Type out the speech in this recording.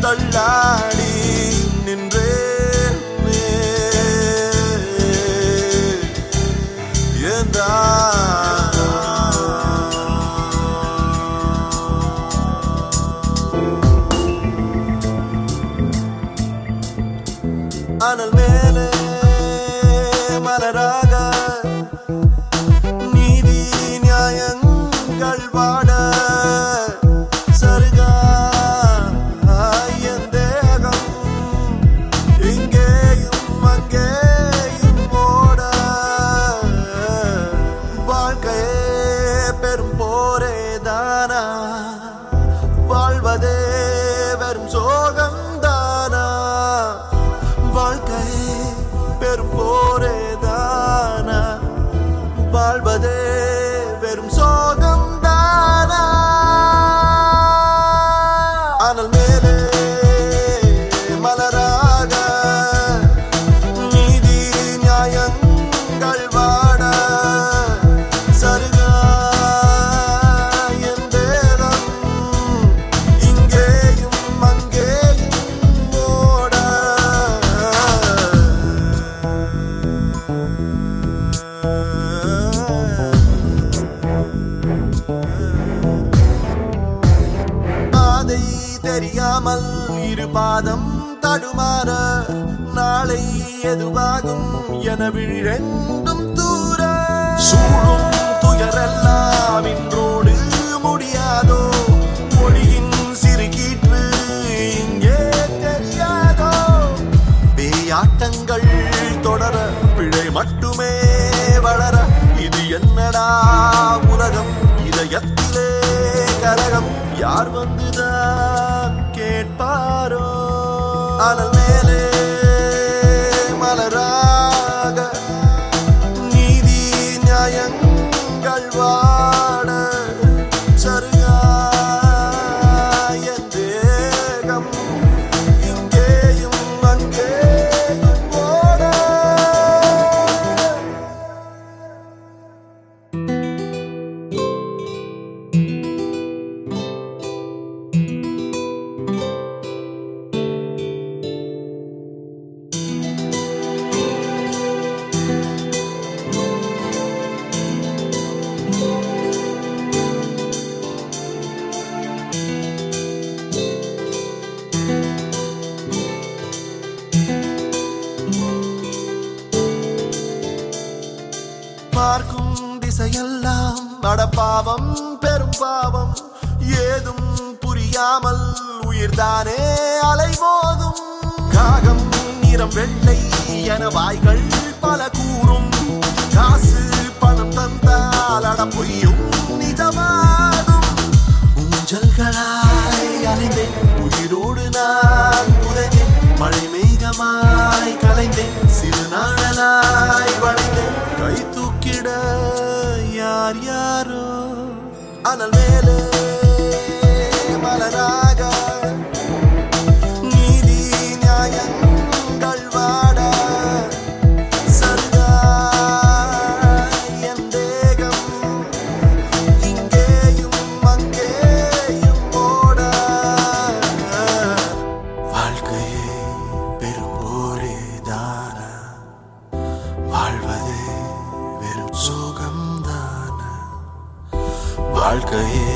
தள்ளாடி நின்றேனே ஏந்தா அனல் மேலே மலராக நீதி நியாயங்கள் வாட சருகா என் தேகம் இங்கேயும் அங்கேயும் ஓட வாழ்க்கையே பெரும் போரே தானா வாழ்வதே வெறும் சோகம் தானா வாழ்க்கையே பெரும் போரே தானா வாழ்வதே வெறும் சோகம் தானா அனல் மேலே மலராக நீதி நியாயங்கள் வாட சருகா என் தேகம் இங்கேயும் அங்கேயும் ஓட பாதை தெரியாமல் இரு பாதம் தடுமாற நாளை எதுவாகும் என விழிரெண்டும் தூர சூழும் துயரெல்லாம் இன்றோடு முடியாதோ மொழியின் சிறுகீற்று இங்கே தெரியாதோ பேயாட்டங்கள் தொடர பிழை மட்டுமே வளர இது என்னடா உலகம் இதயத்திலே கரகம் யார் வந்துதான் கேட்பாரோ அனல் மேலே மலராக நீதி நியாயங்கள் வாட சருகா என் தேகம் இங்கேயும் அங்கேயும் ஓட பார்க்கும் திசையெல்லாம் நடப்பாவம் பெரும் பாவம் ஏதும் புரியாமல் உயிர்தானே அலைமோதும் காகம் நிறம் வெள்ளை என வாய்கள் பல கூறும் காசு பணம் தந்தால் அட பொய்யும் நிஜமாகும் ஊஞ்சல்களாய் அலைந்தேன் உயிரோடு நான் புதைந்தேன் மழை மேகமாய் கலைந்தேன் சிறு நாளலாய் வளைந்தேன் கை தூக்கிட யார் யாரோ அனல் மேலே மலராக நீதி நியாயங்கள் வாட சருகா என் தேகம் இங்கேயும் அங்கேயும் ஓட வாழ்க்கையே பெரும் போரே தானா வாழ்வதே வெறும் சோகம் தானா வாழ்க்கையே